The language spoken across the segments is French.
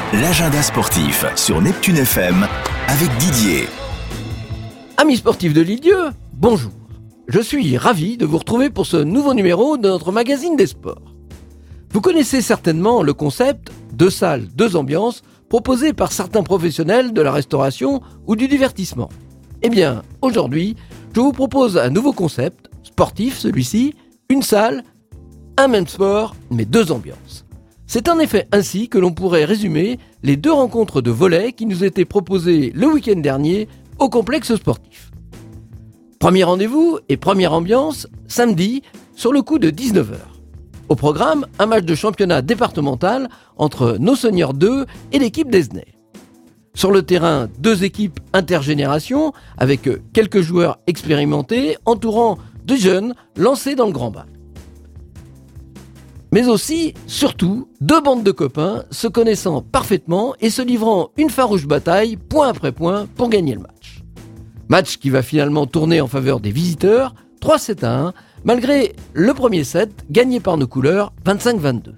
l'agenda sportif sur Neptune FM avec Didier. Amis sportifs de Lille-Dieu, bonjour. Je suis ravi de vous retrouver pour ce nouveau numéro de notre magazine des sports. Vous connaissez certainement le concept « 2 salles, 2 ambiances » proposé par certains professionnels de la restauration ou du divertissement. Eh bien, aujourd'hui, je vous propose un nouveau concept, sportif celui-ci, une salle, un même sport, mais 2 ambiances. C'est en effet ainsi que l'on pourrait résumer les 2 rencontres de volley qui nous étaient proposées le week-end dernier au complexe sportif. Premier rendez-vous et première ambiance, samedi, sur le coup de 19h. Au programme, un match de championnat départemental entre nos seniors 2 et l'équipe d'Esnay. Sur le terrain, 2 équipes intergénérations avec quelques joueurs expérimentés entourant de jeunes lancés dans le grand bain. Mais aussi, surtout, 2 bandes de copains se connaissant parfaitement et se livrant une farouche bataille, point après point, pour gagner le match. Match qui va finalement tourner en faveur des visiteurs, 3-7-1, malgré le premier set gagné par nos couleurs, 25-22.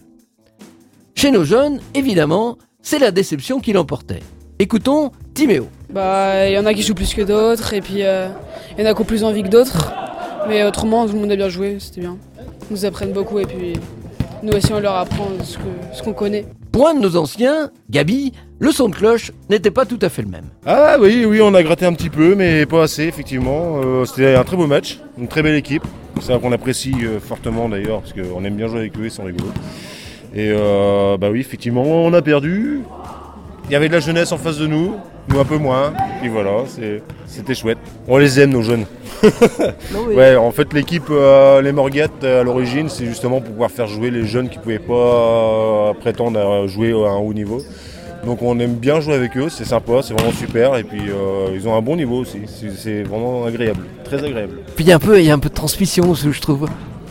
Chez nos jeunes, évidemment, c'est la déception qui l'emportait. Écoutons Timéo. Il y en a qui jouent plus que d'autres, et puis il y en a qui ont plus envie que d'autres. Mais autrement, tout le monde a bien joué, c'était bien. Ils nous apprennent beaucoup, et puis nous aussi on leur apprend ce qu'on connaît. Pour un de nos anciens, Gabi, le son de cloche n'était pas tout à fait le même. Ah oui, on a gratté un petit peu, mais pas assez, effectivement. C'était un très beau match, une très belle équipe. C'est ça qu'on apprécie fortement d'ailleurs, parce qu'on aime bien jouer avec eux, ils sont rigolos. Et oui, effectivement, on a perdu. Il y avait de la jeunesse en face de nous un peu moins. Et voilà, c'était chouette. On les aime, nos jeunes. Oui. Ouais, en fait, l'équipe Les Morguettes, à l'origine, c'est justement pour pouvoir faire jouer les jeunes qui ne pouvaient pas prétendre à jouer à un haut niveau. Donc on aime bien jouer avec eux, c'est sympa, c'est vraiment super. Et puis ils ont un bon niveau aussi, c'est vraiment agréable, très agréable. Puis il y a un peu de transmission, je trouve.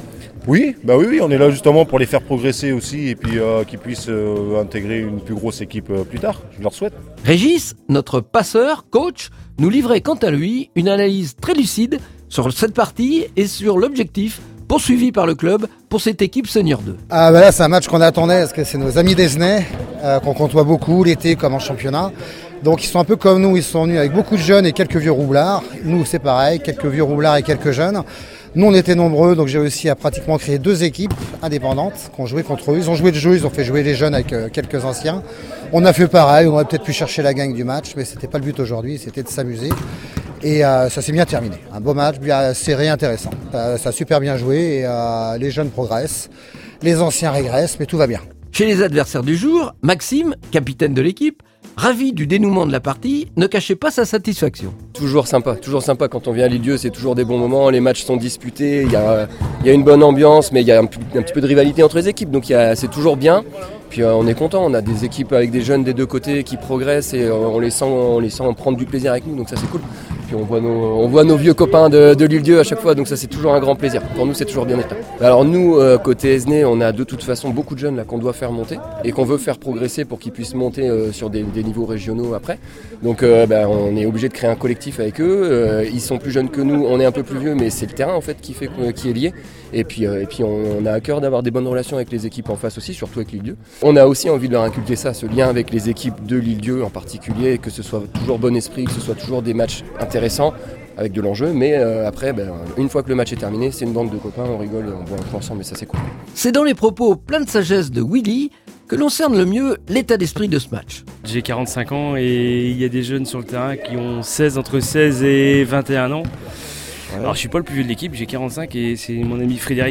Oui, on est là justement pour les faire progresser aussi et puis qu'ils puissent intégrer une plus grosse équipe plus tard, je leur souhaite. Régis, notre passeur, coach, nous livrait quant à lui une analyse très lucide sur cette partie et sur l'objectif poursuivi par le club pour cette équipe Senior 2. Là, c'est un match qu'on attendait parce que c'est nos amis d'Esnay qu'on côtoie beaucoup l'été comme en championnat. Donc ils sont un peu comme nous, ils sont venus avec beaucoup de jeunes et quelques vieux roublards. Nous c'est pareil, quelques vieux roublards et quelques jeunes. Nous on était nombreux, donc j'ai réussi à pratiquement créer 2 équipes indépendantes qui ont joué contre eux. Ils ont joué le jeu, ils ont fait jouer les jeunes avec quelques anciens. On a fait pareil, on aurait peut-être pu chercher la gagne du match, mais c'était pas le but aujourd'hui, c'était de s'amuser. Et ça s'est bien terminé. Un beau match, bien serré, intéressant. Ça a super bien joué et les jeunes progressent, les anciens régressent, mais tout va bien. Chez les adversaires du jour, Maxime, capitaine de l'équipe, ravi du dénouement de la partie, ne cachait pas sa satisfaction. Toujours sympa quand on vient à Lille-Dieu, c'est toujours des bons moments, les matchs sont disputés, il y a une bonne ambiance, mais il y a un petit peu de rivalité entre les équipes, donc c'est toujours bien. Puis on est content, on a des équipes avec des jeunes des 2 côtés qui progressent et on les sent prendre du plaisir avec nous, donc ça c'est cool. Puis on voit nos vieux copains de Lille-Dieu à chaque fois, donc ça c'est toujours un grand plaisir. Pour nous c'est toujours bien d'être là. Alors nous, côté Esnay, on a de toute façon beaucoup de jeunes là qu'on doit faire monter et qu'on veut faire progresser pour qu'ils puissent monter sur des niveaux régionaux après. Donc on est obligé de créer un collectif avec eux. Ils sont plus jeunes que nous, on est un peu plus vieux, mais c'est le terrain en fait qui est lié. Et puis on a à cœur d'avoir des bonnes relations avec les équipes en face aussi, surtout avec Lille-Dieu. On a aussi envie de leur inculquer ça, ce lien avec les équipes de Lille-Dieu en particulier, que ce soit toujours bon esprit, que ce soit toujours des matchs intéressants avec de l'enjeu, mais après, une fois que le match est terminé, c'est une bande de copains, on rigole et on boit un coup ensemble, et ça c'est cool. C'est dans les propos pleins de sagesse de Willy que l'on cerne le mieux l'état d'esprit de ce match. J'ai 45 ans et il y a des jeunes sur le terrain qui ont entre 16 et 21 ans. Alors je suis pas le plus vieux de l'équipe, j'ai 45 et c'est mon ami Fred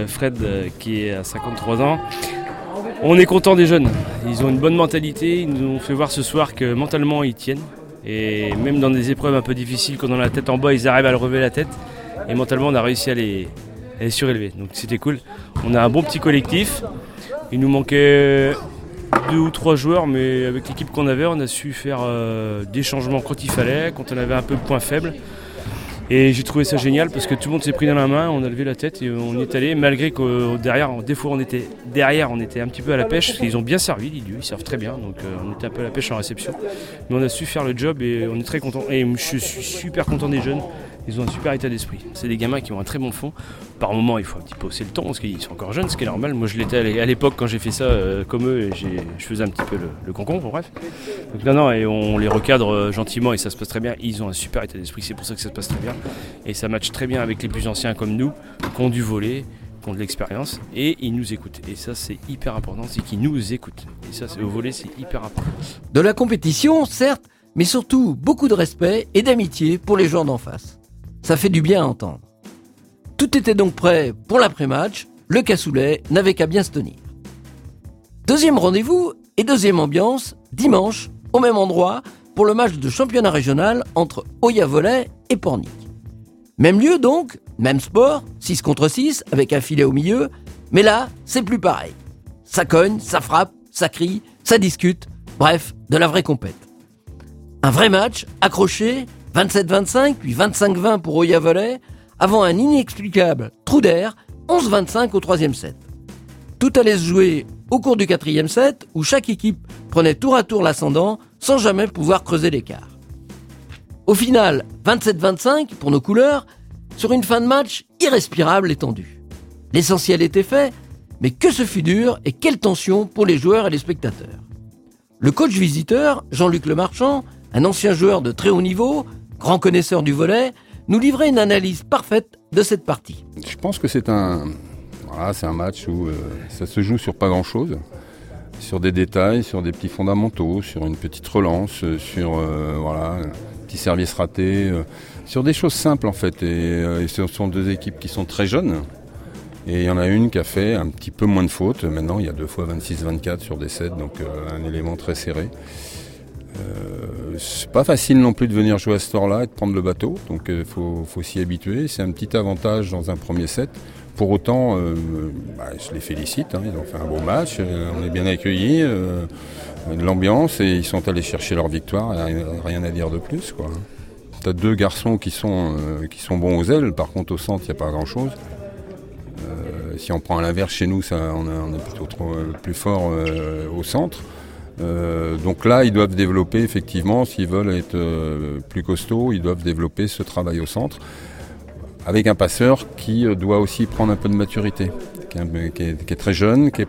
qui est à 53 ans. On est content des jeunes, ils ont une bonne mentalité, ils nous ont fait voir ce soir que mentalement ils tiennent. Et même dans des épreuves un peu difficiles, quand on a la tête en bas, ils arrivent à relever la tête. Et mentalement, on a réussi à les surélever. Donc c'était cool. On a un bon petit collectif. Il nous manquait 2 ou 3 joueurs, mais avec l'équipe qu'on avait, on a su faire des changements quand il fallait, quand on avait un peu de points faibles. Et j'ai trouvé ça génial parce que tout le monde s'est pris dans la main, on a levé la tête et on y est allé, malgré que derrière, des fois on était un petit peu à la pêche. Ils ont bien servi, Lille-Dieu, ils servent très bien, donc on était un peu à la pêche en réception. Mais on a su faire le job et on est très content. Et je suis super content des jeunes Ils ont un super état d'esprit. C'est des gamins qui ont un très bon fond. Par moment, il faut un petit peu hausser le ton parce qu'ils sont encore jeunes, ce qui est normal. Moi, je l'étais à l'époque quand j'ai fait ça comme eux, et je faisais un petit peu le concombre, bref. Donc non, et on les recadre gentiment et ça se passe très bien. Ils ont un super état d'esprit, c'est pour ça que ça se passe très bien. Et ça matche très bien avec les plus anciens comme nous, qui ont du volley, qui ont de l'expérience, et ils nous écoutent. Et ça, c'est hyper important, c'est qu'ils nous écoutent. Et ça, au volley, c'est hyper important. De la compétition, certes, mais surtout beaucoup de respect et d'amitié pour les joueurs d'en face. Ça fait du bien à entendre. Tout était donc prêt pour l'après-match, le cassoulet n'avait qu'à bien se tenir. Deuxième rendez-vous et deuxième ambiance, dimanche, au même endroit, pour le match de championnat régional entre Oya Volley et Pornic. Même lieu donc, même sport, 6 contre 6, avec un filet au milieu, mais là, c'est plus pareil. Ça cogne, ça frappe, ça crie, ça discute, bref, de la vraie compète. Un vrai match, accroché, 27-25, puis 25-20 pour Oya Volley, avant un inexplicable trou d'air, 11-25 au troisième set. Tout allait se jouer au cours du quatrième set, où chaque équipe prenait tour à tour l'ascendant, sans jamais pouvoir creuser l'écart. Au final, 27-25 pour nos couleurs, sur une fin de match irrespirable et tendue. L'essentiel était fait, mais que ce fut dur et quelle tension pour les joueurs et les spectateurs. Le coach visiteur, Jean-Luc Lemarchand, un ancien joueur de très haut niveau, grand connaisseur du volley, nous livrait une analyse parfaite de cette partie. Je pense que c'est un match où ça se joue sur pas grand-chose, sur des détails, sur des petits fondamentaux, sur une petite relance, sur un petit service raté, sur des choses simples en fait. Et ce sont deux équipes qui sont très jeunes. Et il y en a une qui a fait un petit peu moins de fautes. Maintenant, il y a 2 fois 26-24 sur des sets, donc un élément très serré. C'est pas facile non plus de venir jouer à ce tour-là et de prendre le bateau, donc faut s'y habituer. C'est un petit avantage dans un premier set. Pour autant, je les félicite, ils ont fait un beau match, on est bien accueillis, de l'ambiance, et ils sont allés chercher leur victoire, rien à dire de plus, quoi. T'as 2 garçons qui sont bons aux ailes, par contre au centre il n'y a pas grand-chose. Si on prend à l'inverse chez nous, on est plutôt plus fort au centre. Donc là, ils doivent développer, effectivement, s'ils veulent être plus costauds, ils doivent développer ce travail au centre, avec un passeur qui doit aussi prendre un peu de maturité, qui est très jeune, qui est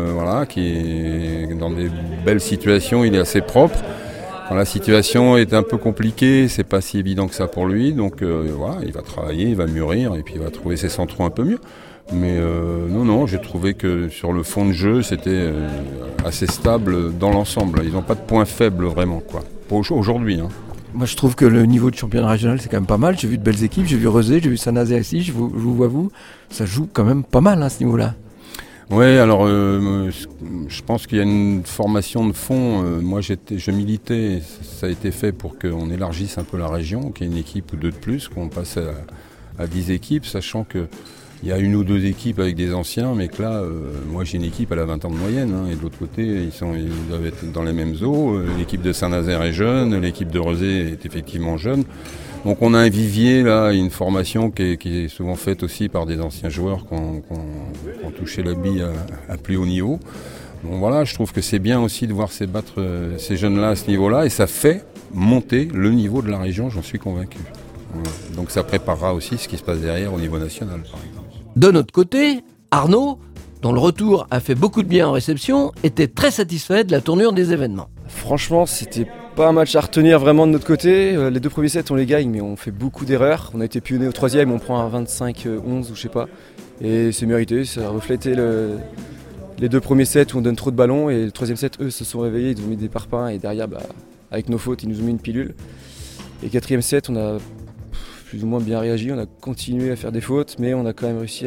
dans des belles situations, il est assez propre. Quand la situation est un peu compliquée, c'est pas si évident que ça pour lui, donc il va travailler, il va mûrir, et puis il va trouver ses centraux un peu mieux. Mais non, j'ai trouvé que sur le fond de jeu, c'était assez stable dans l'ensemble. Ils n'ont pas de point faible vraiment, quoi. Pas aujourd'hui. Moi, je trouve que le niveau de championnat régional, c'est quand même pas mal. J'ai vu de belles équipes, j'ai vu Rezé, j'ai vu Saint-Nazaire ici, je vous vois vous. Ça joue quand même pas mal à ce niveau-là. Oui, alors je pense qu'il y a une formation de fond. Moi, je militais, ça a été fait pour qu'on élargisse un peu la région, qu'il y ait une équipe ou 2 de plus, qu'on passe à 10 équipes, sachant que il y a 1 ou 2 équipes avec des anciens, mais que là, moi j'ai une équipe, elle a 20 ans de moyenne, et de l'autre côté, ils doivent être dans les mêmes eaux. L'équipe de Saint-Nazaire est jeune, l'équipe de Rezé est effectivement jeune. Donc on a un vivier, là, une formation qui est souvent faite aussi par des anciens joueurs qui ont touché la bille à plus haut niveau. Donc voilà, je trouve que c'est bien aussi de voir battre ces jeunes-là à ce niveau-là, et ça fait monter le niveau de la région, j'en suis convaincu. Voilà. Donc ça préparera aussi ce qui se passe derrière au niveau national, par exemple. De notre côté, Arnaud, dont le retour a fait beaucoup de bien en réception, était très satisfait de la tournure des événements. Franchement, c'était pas un match à retenir vraiment de notre côté. Les 2 premiers sets, on les gagne, mais on fait beaucoup d'erreurs. On a été pionniers au 3e, on prend un 25-11 ou je sais pas. Et c'est mérité, ça a reflété les 2 premiers sets où on donne trop de ballons. Et le 3e set, eux se sont réveillés, ils ont mis des parpaings. Et derrière, avec nos fautes, ils nous ont mis une pilule. Et 4e set, on a plus ou moins bien réagi, on a continué à faire des fautes, mais on a quand même réussi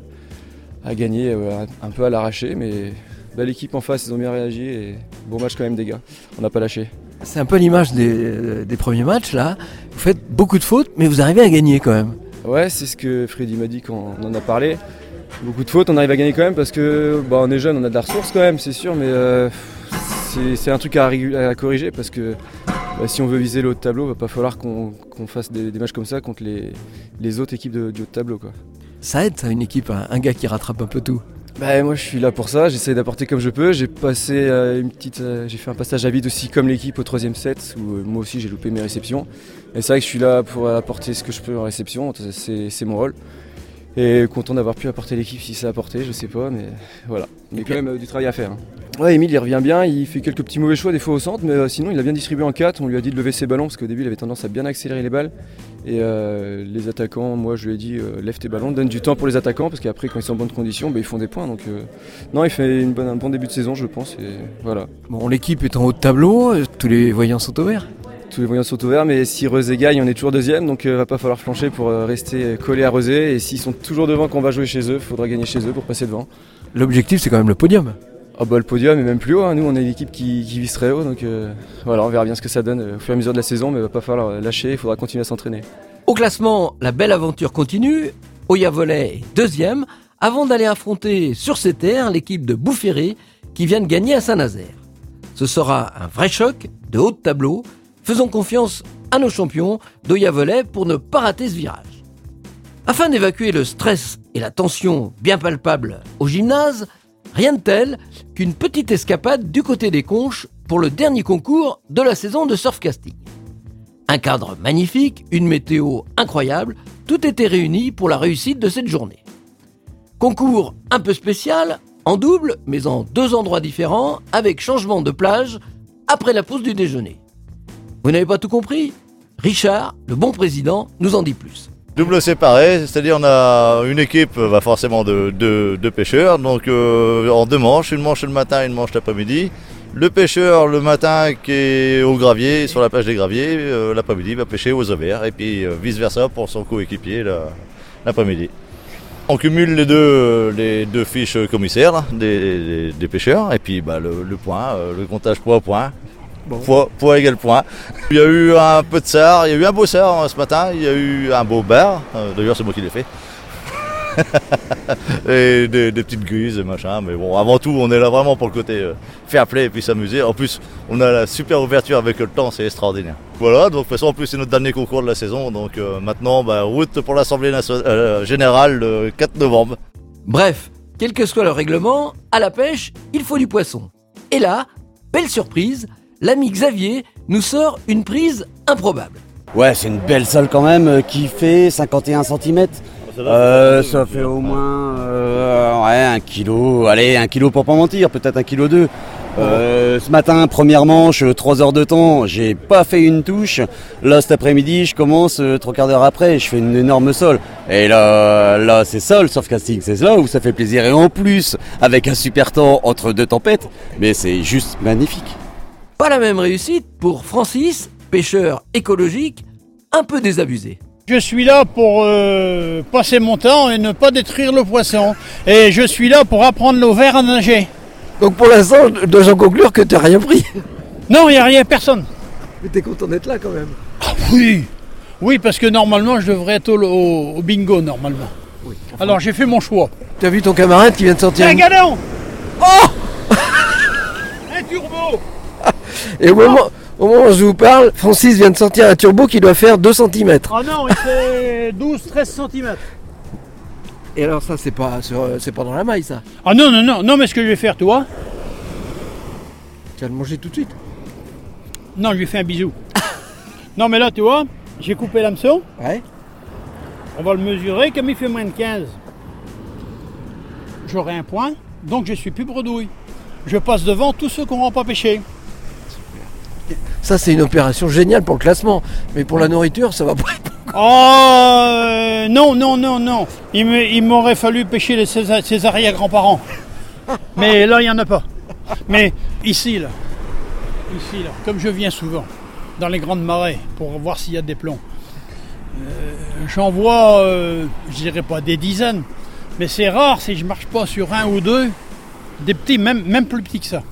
à gagner un peu à l'arraché, mais belle équipe en face, ils ont bien réagi et bon match quand même des gars, on n'a pas lâché. C'est un peu l'image des premiers matchs là, vous faites beaucoup de fautes, mais vous arrivez à gagner quand même. Ouais, c'est ce que Freddy m'a dit quand on en a parlé, beaucoup de fautes, on arrive à gagner quand même parce que on est jeune, on a de la ressource quand même, c'est sûr, mais c'est un truc à corriger parce que si on veut viser le haut de tableau, il va pas falloir qu'on fasse des matchs comme ça contre les autres équipes du haut de tableau, quoi. Ça aide, ça, une équipe, un gars qui rattrape un peu tout. Bah, moi je suis là pour ça, j'essaie d'apporter comme je peux. J'ai passé j'ai fait un passage à vide aussi comme l'équipe au 3e set où moi aussi j'ai loupé mes réceptions. Et c'est vrai que je suis là pour apporter ce que je peux en réception, c'est mon rôle. Et content d'avoir pu apporter l'équipe si ça a apporté, je sais pas, mais voilà. Il y a quand même du travail à faire. Ouais, Emile il revient bien, il fait quelques petits mauvais choix des fois au centre, mais sinon il a bien distribué en 4. On lui a dit de lever ses ballons parce qu'au début il avait tendance à bien accélérer les balles. Et les attaquants, moi je lui ai dit lève tes ballons, donne du temps pour les attaquants parce qu'après quand ils sont en bonnes conditions, ils font des points. Donc non, il fait un bon début de saison je pense. Et voilà. Bon, l'équipe est en haut de tableau, tous les voyants sont au vert. Tous les voyants sont ouverts, mais si Rezé gagne, on est toujours 2e, donc va pas falloir flancher pour rester collé à Rezé. Et s'ils sont toujours devant quand on va jouer chez eux, il faudra gagner chez eux pour passer devant. L'objectif c'est quand même le podium. Ah bah le podium est même plus haut, hein. Nous on est une équipe qui vise très haut, donc voilà, on verra bien ce que ça donne au fur et à mesure de la saison, mais il va pas falloir lâcher, il faudra continuer à s'entraîner. Au classement, la belle aventure continue. Oya Volley est 2e, avant d'aller affronter sur ses terres l'équipe de Boufféré qui vient de gagner à Saint-Nazaire. Ce sera un vrai choc de haut de tableau. Faisons confiance à nos champions d'Oya Volley pour ne pas rater ce virage. Afin d'évacuer le stress et la tension bien palpable au gymnase, rien de tel qu'une petite escapade du côté des Conches pour le dernier concours de la saison de surfcasting. Un cadre magnifique, une météo incroyable, tout était réuni pour la réussite de cette journée. Concours un peu spécial, en double, mais en 2 endroits différents, avec changement de plage après la pause du déjeuner. Vous n'avez pas tout compris ? Richard, le bon président, nous en dit plus. Double séparé, c'est-à-dire on a une équipe forcément de pêcheurs, donc en 2 manches, une manche le matin et une manche l'après-midi. Le pêcheur le matin qui est au gravier, sur la plage des graviers, l'après-midi va pêcher aux ovaires et puis vice-versa pour son coéquipier l'après-midi. On cumule les deux fiches commissaires là, des pêcheurs et puis le point, le comptage poids-point. Bon. Poids égale point. Il y a eu un peu de sard, il y a eu un beau sard ce matin, il y a eu un beau bar, d'ailleurs c'est moi qui l'ai fait. Et des petites guises et machin, mais bon, avant tout on est là vraiment pour le côté fair play et puis s'amuser. En plus on a la super ouverture avec le temps, c'est extraordinaire. Voilà, donc de toute façon en plus c'est notre dernier concours de la saison, donc maintenant route pour l'Assemblée Générale le 4 novembre. Bref, quel que soit le règlement, à la pêche, il faut du poisson. Et là, belle surprise, l'ami Xavier nous sort une prise improbable. Ouais, c'est une belle sole quand même qui fait 51 cm. Ça fait au moins 1 kilo, allez 1 kilo pour pas mentir, peut-être 1,2 kg. Ce matin, première manche, 3 heures de temps, j'ai pas fait une touche. Là cet après-midi, je commence 3/4 d'heure après, je fais une énorme sole. Et là c'est ça le surfcasting, c'est là où ça fait plaisir. Et en plus, avec un super temps entre 2 tempêtes, mais c'est juste magnifique. Pas la même réussite pour Francis, pêcheur écologique, un peu désabusé. Je suis là pour passer mon temps et ne pas détruire le poisson. Et je suis là pour apprendre l'ovaire à nager. Donc pour l'instant, dois-je en conclure que tu n'as rien pris ? Non, il n'y a rien, personne. Mais t'es content d'être là quand même ? Ah, oui, parce que normalement, je devrais être au bingo, normalement. Oui, enfin, alors j'ai fait mon choix. Tu as vu ton camarade qui vient de sortir un galon. Oh Un turbo. Et au moment où je vous parle, Francis vient de sortir un turbo qui doit faire 2 cm. Ah non, il fait 12-13 cm. Et alors ça, c'est pas dans la maille, ça. Ah non, mais ce que je vais faire, tu vois. Tu vas le manger tout de suite. Non, je lui fais un bisou. Non, mais là, tu vois, j'ai coupé l'hameçon. Ouais. On va le mesurer, comme il fait moins de 15. J'aurai un point, donc je suis plus bredouille. Je passe devant tous ceux qui n'auront pas pêché. Ça, c'est une opération géniale pour le classement. Mais pour la nourriture, ça va pas être... Oh non. Il m'aurait fallu pêcher ses arrière-grands-parents. Mais là, il n'y en a pas. Mais ici, là, comme je viens souvent, dans les grandes marais, pour voir s'il y a des plombs, j'en vois, je dirais pas des dizaines, mais c'est rare si je marche pas sur 1 ou 2, des petits, même plus petits que ça.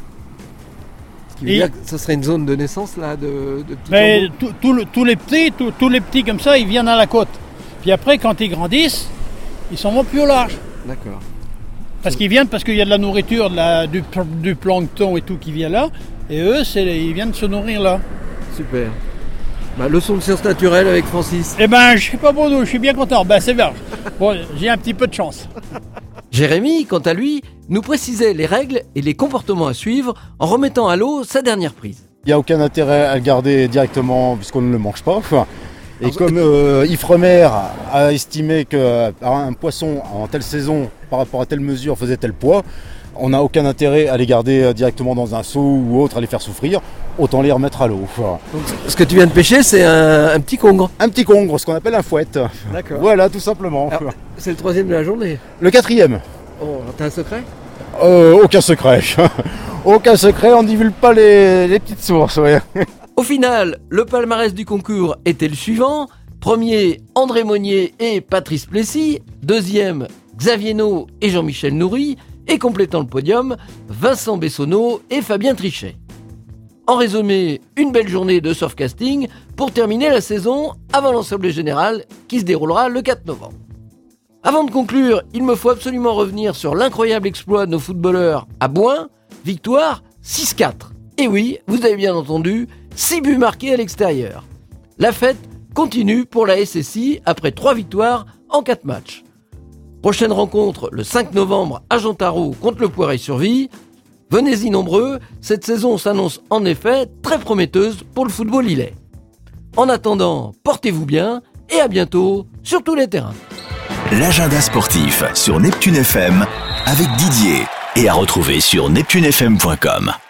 Ça serait une zone de naissance là de petits mais tous les petits comme ça, ils viennent à la côte. Puis après, quand ils grandissent, ils s'en vont plus au large. D'accord. Parce qu'il y a de la nourriture, du plancton et tout qui vient là. Et eux, ils viennent se nourrir là. Super. Leçon de sciences naturelles avec Francis. Eh ben, je sais pas Bordeaux, je suis bien content. C'est bien. Bon, j'ai un petit peu de chance. Jérémy, quant à lui, nous précisait les règles et les comportements à suivre en remettant à l'eau sa dernière prise. Il n'y a aucun intérêt à le garder directement puisqu'on ne le mange pas. Et comme Ifremer a estimé qu'un poisson en telle saison par rapport à telle mesure faisait tel poids, on n'a aucun intérêt à les garder directement dans un seau ou autre, à les faire souffrir, autant les remettre à l'eau. Donc, ce que tu viens de pêcher, c'est un petit congre. Un petit congre, ce qu'on appelle un fouette. D'accord. Voilà, tout simplement. Alors, c'est le 3e de la journée. Le 4e. Oh, t'as un secret ? Aucun secret. Aucun secret, on ne divulgue pas les petites sources. Ouais. Au final, le palmarès du concours était le suivant. Premier, André Monnier et Patrice Plessis. Deuxième, Xavier Nau et Jean-Michel Nourry. Et complétant le podium, Vincent Bessonneau et Fabien Trichet. En résumé, une belle journée de surfcasting pour terminer la saison avant l'Assemblée Générale qui se déroulera le 4 novembre. Avant de conclure, il me faut absolument revenir sur l'incroyable exploit de nos footballeurs à Bouin, victoire 6-4. Et oui, vous avez bien entendu, 6 buts marqués à l'extérieur. La fête continue pour la SSI après 3 victoires en 4 matchs. Prochaine rencontre le 5 novembre à Jantaro contre le Poiret-sur-Vie. Venez-y nombreux, cette saison s'annonce en effet très prometteuse pour le football lillet. En attendant, portez-vous bien et à bientôt sur tous les terrains. L'agenda sportif sur Neptune FM avec Didier et à retrouver sur neptunefm.com.